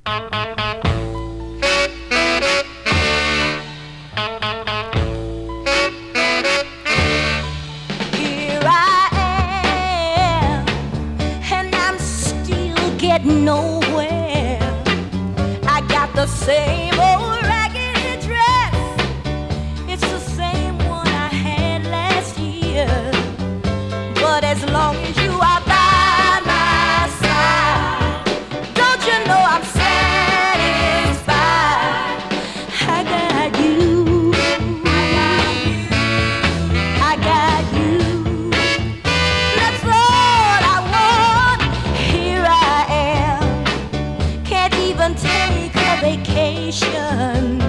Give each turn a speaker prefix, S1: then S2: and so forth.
S1: Here I am, and I'm still getting nowhere. I got the same old raggedy dress. It's the same one I had last year. But as long as you are by my side, don't you know I'm satisfied? I got you. I got you. That's all I want. Here I am. Can't even take a vacation.